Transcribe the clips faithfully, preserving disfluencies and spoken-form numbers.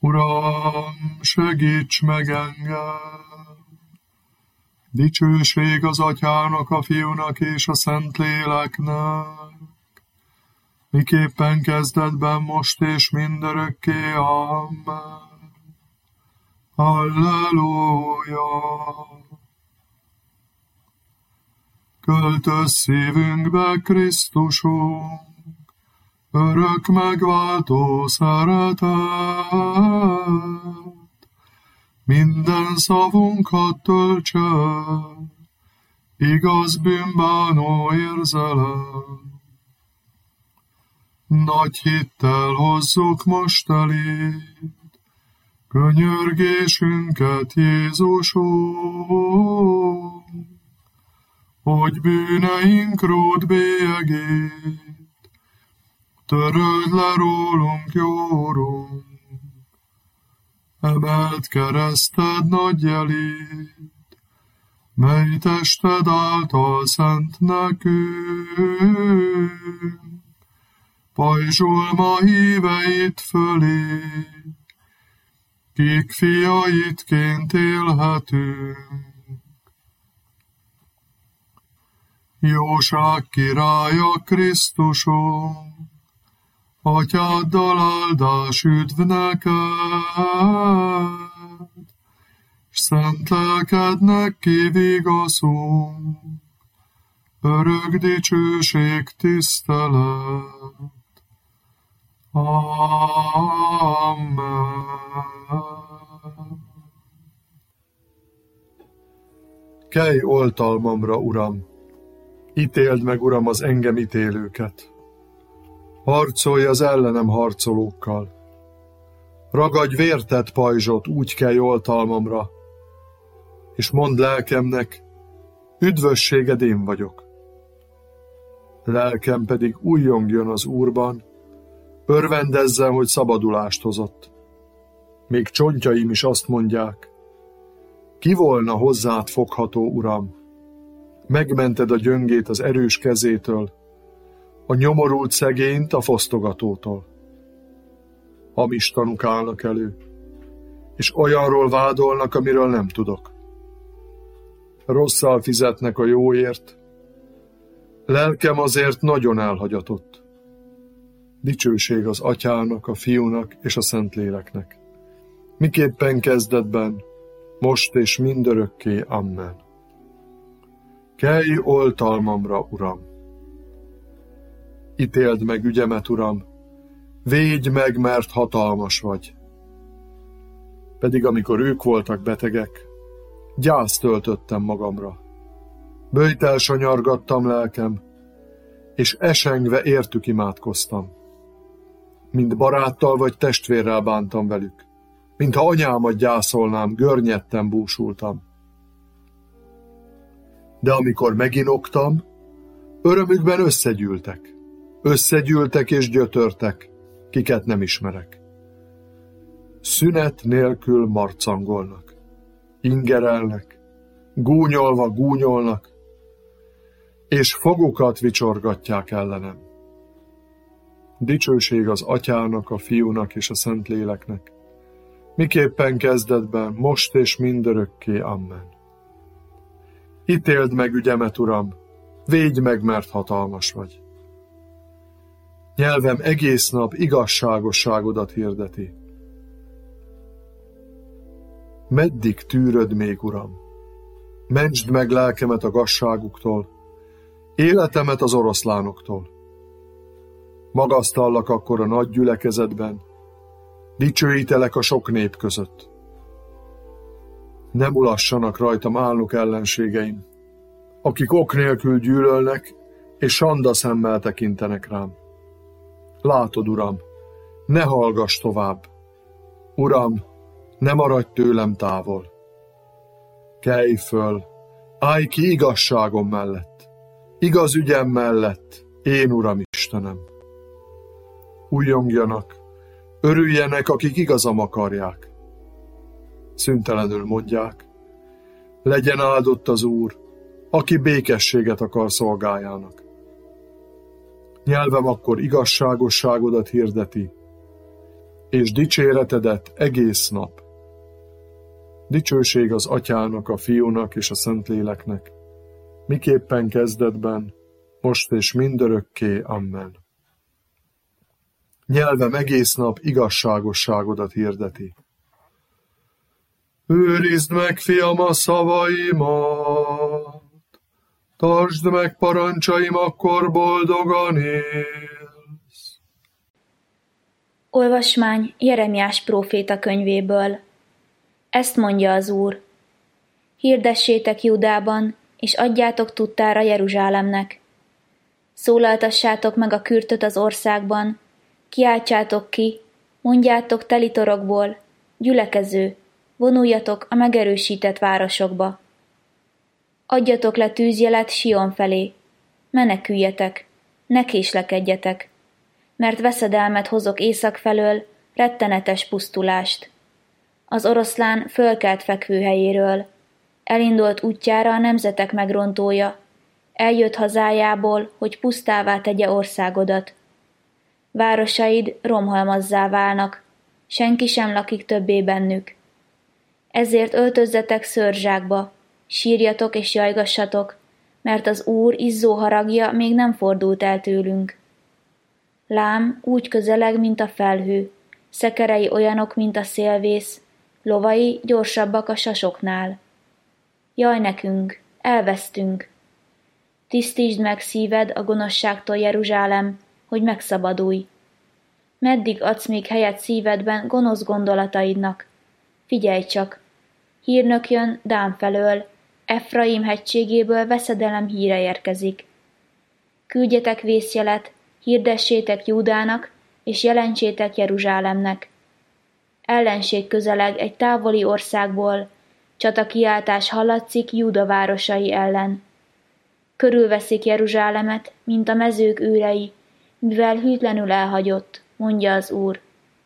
Uram, segíts meg engem! Dicsőség az Atyának, a Fiúnak és a Szentléleknek, miképpen kezdetben, most és mindörökké. Amen. Halleluja! Költöz szívünkbe, Krisztusunk, örök megváltó szeretet, minden szavunkat töltse, igaz bűnbánó érzelem. Nagy hittel hozzuk most eléd könyörgésünket, Jézusunk, hogy bűneink ród bélyegét töröld le rólunk, jó Urunk. Emeld kereszted nagy jelét, mely tested által szent nekünk, pajzsolma híveit fölé, kik fiaitként élhetünk. Jóság királya, Krisztusunk, Atyáddal áldás üdv neked, s szent lelkednek kivigaszunk, örök dicsőség, tisztelet. Amen. Kelj oltalmamra, Uram! Ítéld meg, Uram, az engem ítélőket! Harcolj az ellenem harcolókkal! Ragadj vértett pajzsot, úgy kelj oltalmamra, és mondd lelkemnek, üdvösséged én vagyok. Lelkem pedig újjongjon az Úrban, örvendezzen, hogy szabadulást hozott. Még csontjaim is azt mondják, ki volna hozzád fogható, Uram? Megmented a gyöngét az erős kezétől, a nyomorult szegényt a fosztogatótól. Hamis tanúk állnak elő, és olyanról vádolnak, amiről nem tudok. Rosszal fizetnek a jóért, lelkem azért nagyon elhagyatott. Dicsőség az Atyának, a Fiúnak és a Szentléleknek, miképpen kezdetben, most és mindörökké. Amen. Kelj oltalmamra, Uram! Ítéld meg ügyemet, Uram, védj meg, mert hatalmas vagy. Pedig amikor ők voltak betegek, gyászt töltöttem magamra. Böjtel sanyargattam lelkem, és esengve értük imádkoztam. Mint baráttal vagy testvérrel bántam velük, mintha anyámat gyászolnám, görnyedten búsultam. De amikor meginoktam, örömükben összegyűltek. Összegyűltek és gyötörtek, kiket nem ismerek. Szünet nélkül marcangolnak, ingerelnek, gúnyolva gúnyolnak, és fogukat vicsorgatják ellenem. Dicsőség az Atyának, a Fiúnak és a Szentléleknek, miképpen kezdetben, most és mindörökké. Amen. Ítéld meg ügyemet, Uram, védj meg, mert hatalmas vagy. Nyelvem egész nap igazságosságodat hirdeti. Meddig tűröd még, Uram? Mentsd meg lelkemet a gazságuktól, életemet az oroszlánoktól. Magasztallak akkor a nagy gyülekezetben, dicsőítelek a sok nép között. Ne mulassanak rajtam álnok ellenségeim, akik ok nélkül gyűlölnek, és sanda szemmel tekintenek rám. Látod, Uram, ne hallgass tovább. Uram, ne maradj tőlem távol. Kelj föl, állj ki igazságom mellett, igaz ügyem mellett, én Uram Istenem. Újjongjanak, örüljenek, akik igazam akarják. Szüntelenül mondják, legyen áldott az Úr, aki békességet akar szolgájának. Nyelvem akkor igazságosságodat hirdeti, és dicséretedet egész nap. Dicsőség az Atyának, a Fiúnak és a Szentléleknek, miképpen kezdetben, most és mindörökké. Amen. Nyelvem egész nap igazságosságodat hirdeti. Őrizd meg, fiam, a szavaimat, tartsd meg parancsaim, akkor boldogan élsz. Olvasmány Jeremiás próféta könyvéből. Ezt mondja az Úr: hirdessétek Júdában, és adjátok tudtára Jeruzsálemnek. Szólaltassátok meg a kürtöt az országban, kiáltsátok ki, mondjátok telitorokból, gyülekező, vonuljatok a megerősített városokba. Adjatok le tűzjelet Sion felé, meneküljetek, ne késlekedjetek, mert veszedelmet hozok észak felől, rettenetes pusztulást. Az oroszlán fölkelt fekvőhelyéről, elindult útjára a nemzetek megrontója, eljött hazájából, hogy pusztává tegye országodat. Városaid romhalmazzá válnak, senki sem lakik többé bennük. Ezért öltözzetek szőrzsákba, sírjatok és jajgassatok, mert az Úr izzó haragja még nem fordult el tőlünk. Lám úgy közeleg, mint a felhő, szekerei olyanok, mint a szélvész, lovai gyorsabbak a sasoknál. Jaj nekünk, elvesztünk! Tisztítsd meg szíved a gonoszságtól, Jeruzsálem, hogy megszabadulj. Meddig adsz még helyet szívedben gonosz gondolataidnak? Figyelj csak! Hírnök jön Dán felől, Efraim hegységéből veszedelem híre érkezik. Küldjetek vészjelet, hirdessétek Júdának, és jelentsétek Jeruzsálemnek. Ellenség közeleg egy távoli országból, csatakiáltás hallatszik Júda városai ellen. Körülveszik Jeruzsálemet, mint a mezők őrei, mivel hűtlenül elhagyott, mondja az Úr.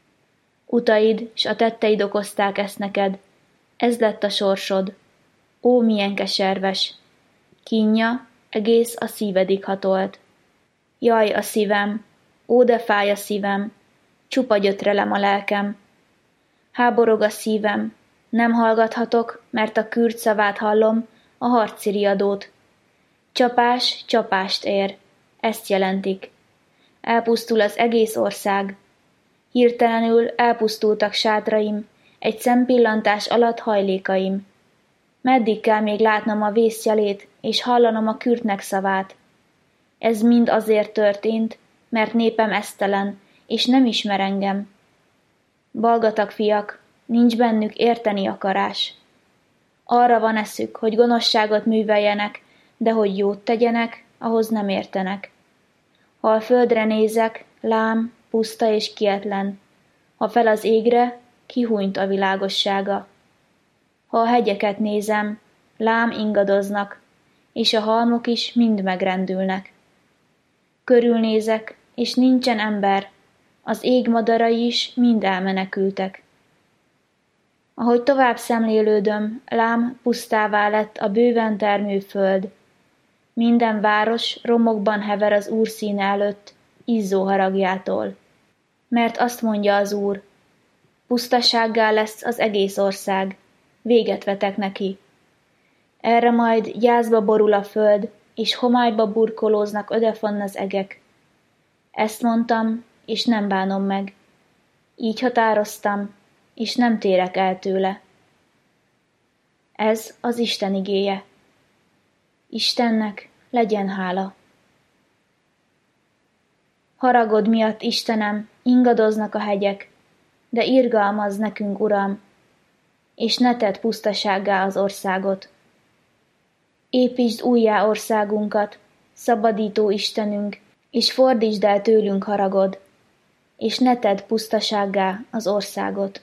Utaid s a tetteid okozták ezt neked, ez lett a sorsod. Ó, milyen keserves! Kínja egész a szívedig hatolt. Jaj, a szívem! Ó, de fáj a szívem! Csupa gyötrelem a lelkem. Háborog a szívem, nem hallgathatok, mert a kürt szavát hallom, a harci riadót. Csapás csapást ér, ezt jelentik. Elpusztul az egész ország. Hirtelenül elpusztultak sátraim, egy szempillantás alatt hajlékaim. Meddig kell még látnom a vészjelét, és hallanom a kürtnek szavát? Ez mind azért történt, mert népem esztelen, és nem ismer engem. Balgatag fiak, nincs bennük érteni akarás. Arra van eszük, hogy gonoszságot műveljenek, de hogy jót tegyenek, ahhoz nem értenek. Ha a földre nézek, lám, puszta és kietlen. Ha fel az égre, kihúnyt a világossága. Ha a hegyeket nézem, lám ingadoznak, és a halmok is mind megrendülnek. Körülnézek, és nincsen ember, az ég madarai is mind elmenekültek. Ahogy tovább szemlélődöm, lám pusztává lett a bőven termő föld. Minden város romokban hever az Úr színe előtt, izzó haragjától. Mert azt mondja az Úr, pusztasággá lesz az egész ország, véget vetek neki. Erre majd gyászba borul a föld, és homályba burkolóznak ödefonn az egek. Ezt mondtam, és nem bánom meg. Így határoztam, és nem térek el tőle. Ez az Isten igéje. Istennek legyen hála. Haragod miatt, Istenem, ingadoznak a hegyek, de irgalmazz nekünk, Uram, és ne tedd pusztasággá az országot. Építsd újjá országunkat, szabadító Istenünk, és fordítsd el tőlünk haragod, és ne tedd pusztasággá az országot.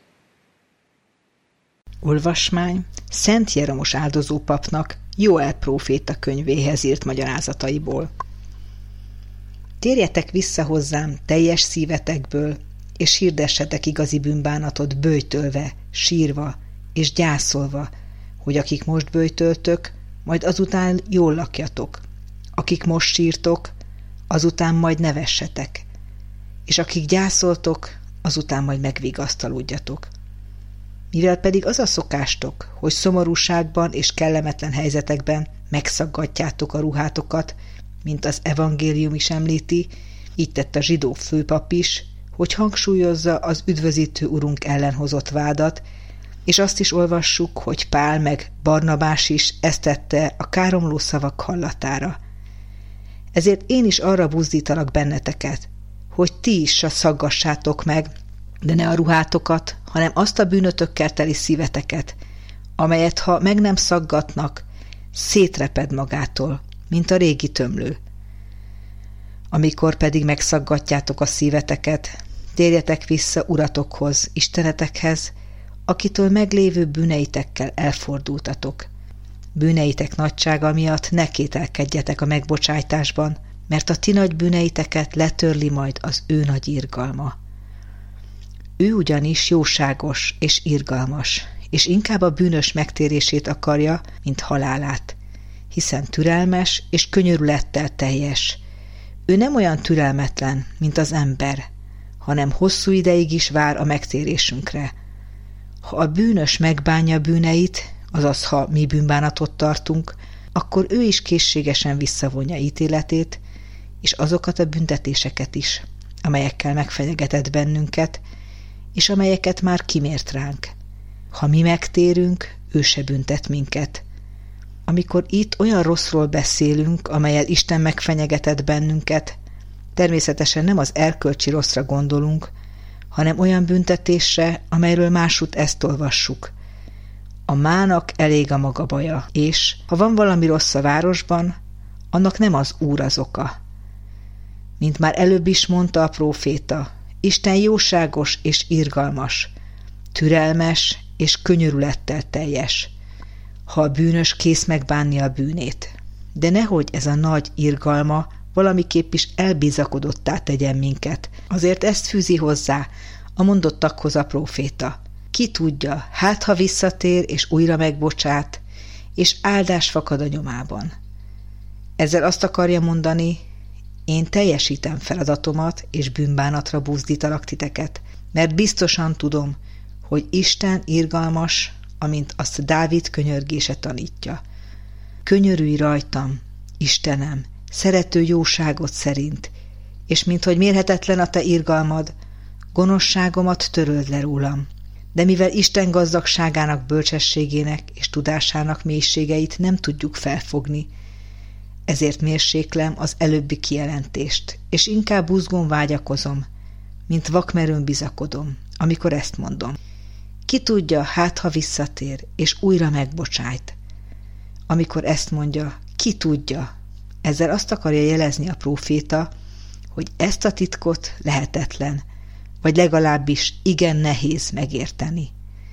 Olvasmány Szent Jeromos áldozópapnak Jóel próféta könyvéhez írt magyarázataiból. Térjetek vissza hozzám teljes szívetekből, és hirdessetek igazi bűnbánatot böjtölve, sírva és gyászolva, hogy akik most böjtöltök, majd azután jól lakjatok, akik most sírtok, azután majd nevessetek, és akik gyászoltok, azután majd megvigasztalódjatok. Mivel pedig az a szokástok, hogy szomorúságban és kellemetlen helyzetekben megszaggatjátok a ruhátokat, mint az evangélium is említi, így tett a zsidó főpap is, hogy hangsúlyozza az üdvözítő urunk ellen hozott vádat, és azt is olvassuk, hogy Pál meg Barnabás is ezt tette a káromló szavak hallatára. Ezért én is arra buzdítalak benneteket, hogy ti is szaggassátok meg, de ne a ruhátokat, hanem azt a bűnötökkel teli szíveteket, amelyet, ha meg nem szaggatnak, szétreped magától, mint a régi tömlő. Amikor pedig megszaggatjátok a szíveteket, térjetek vissza uratokhoz, istenetekhez, akitől meglévő bűneitekkel elfordultatok. Bűneitek nagysága miatt ne kételkedjetek a megbocsájtásban, mert a ti nagy bűneiteket letörli majd az ő nagy irgalma. Ő ugyanis jóságos és irgalmas, és inkább a bűnös megtérését akarja, mint halálát, hiszen türelmes és könyörülettel teljes. Ő nem olyan türelmetlen, mint az ember, hanem hosszú ideig is vár a megtérésünkre. Ha a bűnös megbánja bűneit, azaz ha mi bűnbánatot tartunk, akkor ő is készségesen visszavonja ítéletét, és azokat a büntetéseket is, amelyekkel megfenyegetett bennünket, és amelyeket már kimért ránk. Ha mi megtérünk, ő se büntet minket. Amikor itt olyan rosszról beszélünk, amellyel Isten megfenyegetett bennünket, természetesen nem az erkölcsi rosszra gondolunk, hanem olyan büntetésre, amelyről másút ezt olvassuk. A mának elég a maga baja, és ha van valami rossz a városban, annak nem az Úr az oka. Mint már előbb is mondta a próféta, Isten jóságos és irgalmas, türelmes és könyörülettel teljes, ha a bűnös kész megbánni a bűnét. De nehogy ez a nagy irgalma valamiképp is elbizakodottá tegyen minket. Azért ezt fűzi hozzá a mondottakhoz a próféta. Ki tudja, hát ha visszatér és újra megbocsát, és áldás fakad a nyomában. Ezzel azt akarja mondani, én teljesítem feladatomat, és bűnbánatra buzdítalak titeket, mert biztosan tudom, hogy Isten irgalmas, amint azt Dávid könyörgése tanítja. Könyörülj rajtam, Istenem, szerető jóságot szerint, és minthogy mérhetetlen a te irgalmad, gonoszságomat töröld le rólam. De mivel Isten gazdagságának, bölcsességének és tudásának mélységeit nem tudjuk felfogni, ezért mérséklem az előbbi kijelentést, és inkább buzgón vágyakozom, mint vakmerőn bizakodom, amikor ezt mondom. Ki tudja, hát ha visszatér, és újra megbocsájt. Amikor ezt mondja, ki tudja, ezzel azt akarja jelezni a próféta, hogy ezt a titkot lehetetlen, vagy legalábbis igen nehéz megérteni.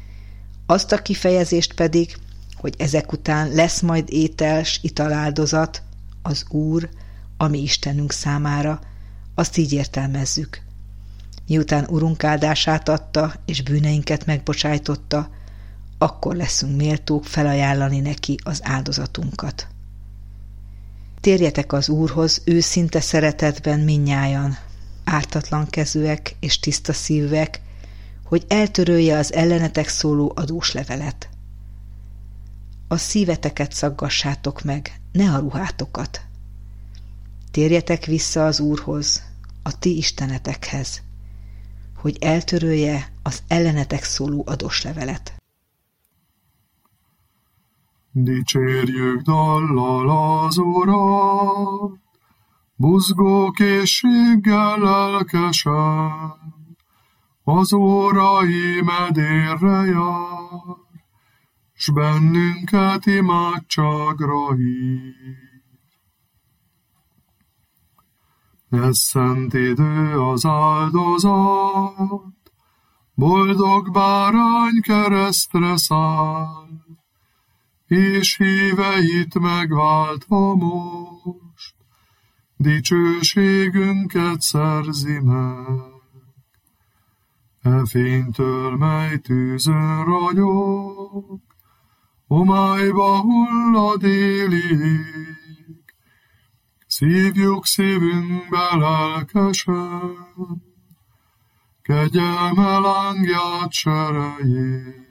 Azt a kifejezést pedig, hogy ezek után lesz majd étel s italáldozat, az Úr, a mi Istenünk számára, azt így értelmezzük. Miután Urunk áldását adta, és bűneinket megbocsájtotta, akkor leszünk méltók felajánlani neki az áldozatunkat. Térjetek az Úrhoz őszinte szeretetben mindnyájan, ártatlan kezűek és tiszta szívűek, hogy eltörölje az ellenetek szóló adós levelet. A szíveteket szaggassátok meg, ne a ruhátokat. Térjetek vissza az Úrhoz, a ti istenetekhez, hogy eltörölje az ellenetek szóló adós levelet. Dicsérjük dallal az Urat, buzgó készséggel lelkesen, az órai medérre jár, s bennünket imádságra hív. Ez szent idő az áldozat, boldog bárány keresztre száll, és híveit megváltva most, dicsőségünket szerzi meg. E fénytől, mely tűzön ragyog, homályba hull a déli ég, szívjuk szívünkbe lelkesen, kegyelme lángját serejét.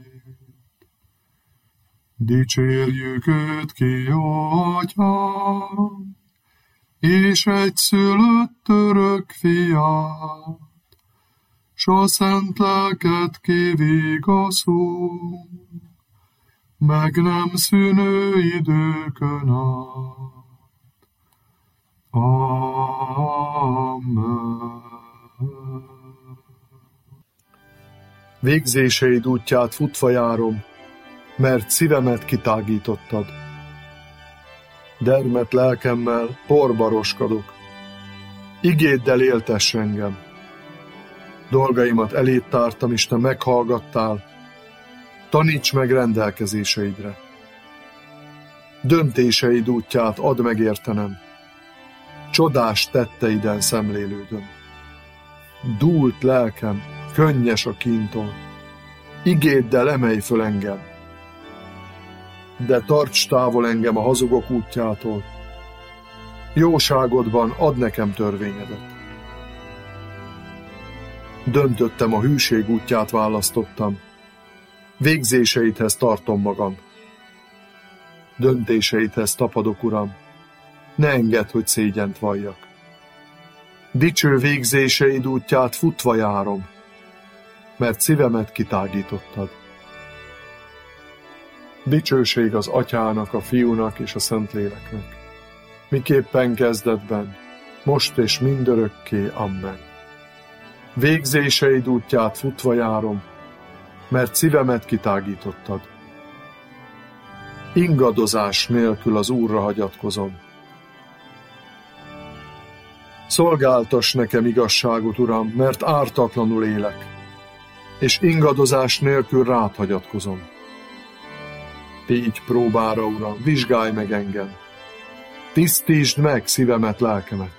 Dicsérjük őt ki, ó Atyám, és egyszülött örök fiát, s a szent lelket kivigaszunk, meg nem szűnő időkön át. Amen. Végzéseid útját futva járom, mert szívemet kitágítottad. Dermet lelkemmel porba roskadok. Igéddel éltess engem. Dolgaimat eléd tártam, és te meghallgattál. Taníts meg rendelkezéseidre. Döntéseid útját add meg értenem. Csodás tetteiden szemlélődöm. Dúlt lelkem, könnyes a kíntól. Igéddel emelj föl engem. De tarts távol engem a hazugok útjától. Jóságodban add nekem törvényedet. Döntöttem, a hűség útját választottam. Végzéseidhez tartom magam. Döntéseidhez tapadok, Uram. Ne engedd, hogy szégyent valljak. Dicső végzéseid útját futva járom, mert szívemet kitágítottad. Dicsőség az Atyának, a Fiúnak és a Szentléleknek, miképpen kezdetben, most és mindörökké. Amen. Végzéseid útját futva járom, mert szívemet kitágítottad. Ingadozás nélkül az Úrra hagyatkozom. Szolgáltass nekem igazságot, Uram, mert ártatlanul élek, és ingadozás nélkül rád hagyatkozom. Tégy próbára, Uram, vizsgálj meg engem. Tisztítsd meg szívemet, lelkemet.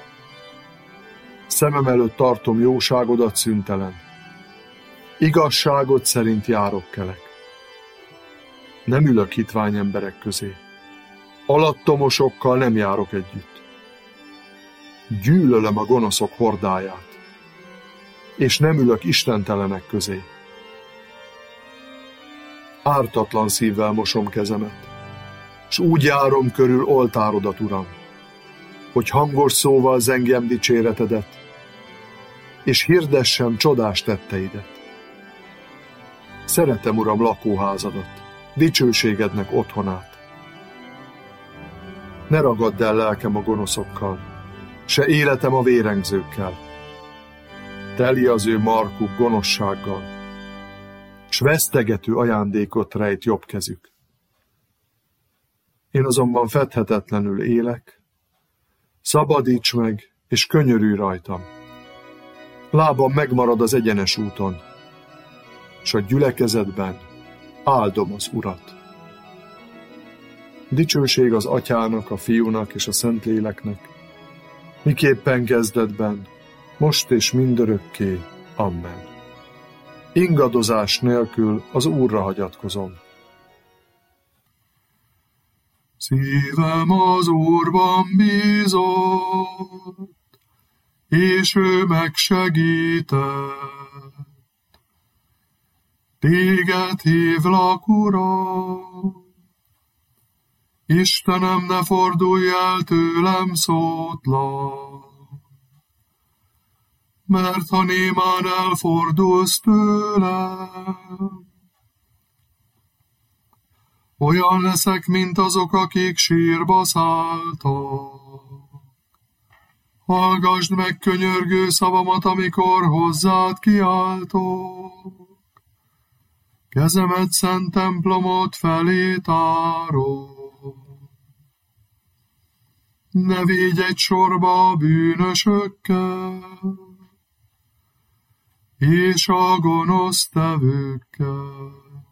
Szemem előtt tartom jóságodat szüntelen. Igazságod szerint járok kelek. Nem ülök hitvány emberek közé. Alattomosokkal nem járok együtt. Gyűlölöm a gonoszok hordáját, és nem ülök istentelenek közé. Ártatlan szívvel mosom kezemet, s úgy járom körül oltárodat, Uram, hogy hangos szóval zengjem dicséretedet, és hirdessem csodás tetteidet. Szeretem, Uram, lakóházadat, dicsőségednek otthonát. Ne ragadd el lelkem a gonoszokkal, se életem a vérengzőkkel. Teli az ő markuk gonoszsággal, s vesztegető ajándékot rejt jobb kezük. Én azonban fedhetetlenül élek, szabadíts meg, és könyörülj rajtam. Lábam megmarad az egyenes úton, s a gyülekezetben áldom az Urat. Dicsőség az Atyának, a Fiúnak és a Szentléleknek, miképpen kezdetben, most és mindörökké. Amen. Ingadozás nélkül az Úrra hagyatkozom. Szívem az Úrban bízott, és ő megsegített. Téged hívlak, Uram, Istenem, ne fordulj el tőlem szótlan, mert ha némán elfordulsz tőlem, olyan leszek, mint azok, akik sírba szálltak. Hallgasd meg könyörgő szavamat, amikor hozzád kiáltok. Kezemet szent templomot felé tárom. Ne védj egy sorba a bűnösökkel, és a gonosz tevőkkel,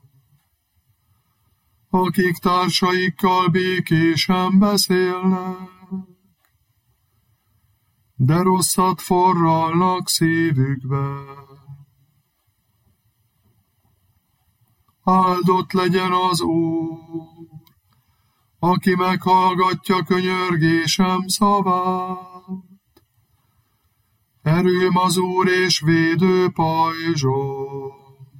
akik társaikkal békésen beszélnek, de rosszat forralnak szívükbe. Áldott legyen az Úr, aki meghallgatja könyörgésem szavát. Erőm az Úr és védő pajzsom.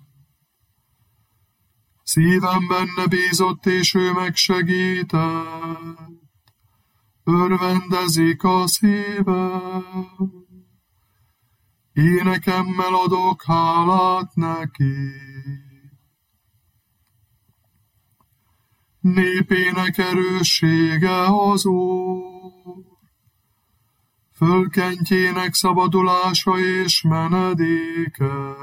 Szívem benne bízott, és ő megsegített. Örvendezik a szívem. Énekemmel adok hálát neki. Népének erőssége az Úr, fölkentjének szabadulása és menedéke.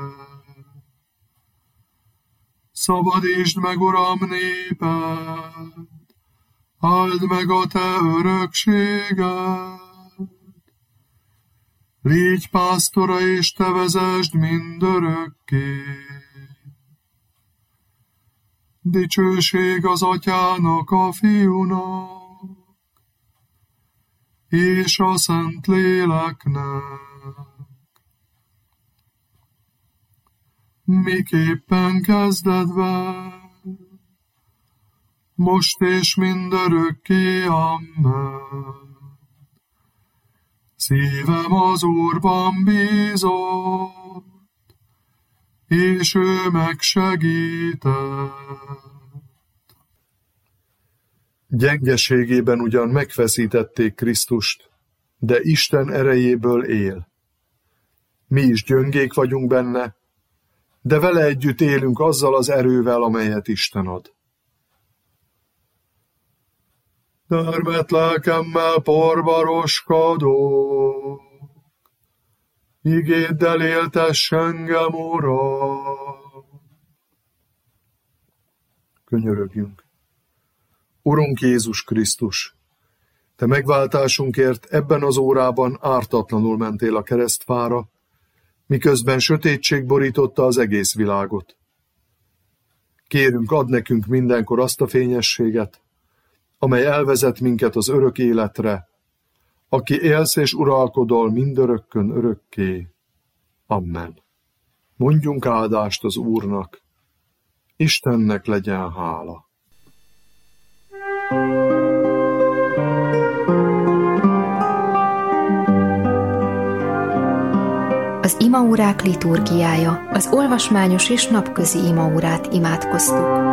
Szabadítsd meg, Uram, néped, áld meg a te örökséged. Légy pásztora, és te vezesd mindörökké. Dicsőség az Atyának, a Fiúnak, és a Szentléleknek. Miképpen kezdetben, most és mindörökké, amen. Szívem az Úrban bízott, és ő megsegített. Gyengeségében ugyan megfeszítették Krisztust, de Isten erejéből él. Mi is gyöngék vagyunk benne, de vele együtt élünk azzal az erővel, amelyet Isten ad. Termett lelkemmel porba roskadok, igéddel éltess engem, Uram. Könyörögjünk. Urunk Jézus Krisztus, te megváltásunkért ebben az órában ártatlanul mentél a keresztfára, miközben sötétség borította az egész világot. Kérünk, add nekünk mindenkor azt a fényességet, amely elvezet minket az örök életre, aki élsz és uralkodol mindörökkön örökké. Amen. Mondjunk áldást az Úrnak, Istennek legyen hála. Az imaórák liturgiája, az olvasmányos és napközi imaórát imádkoztuk.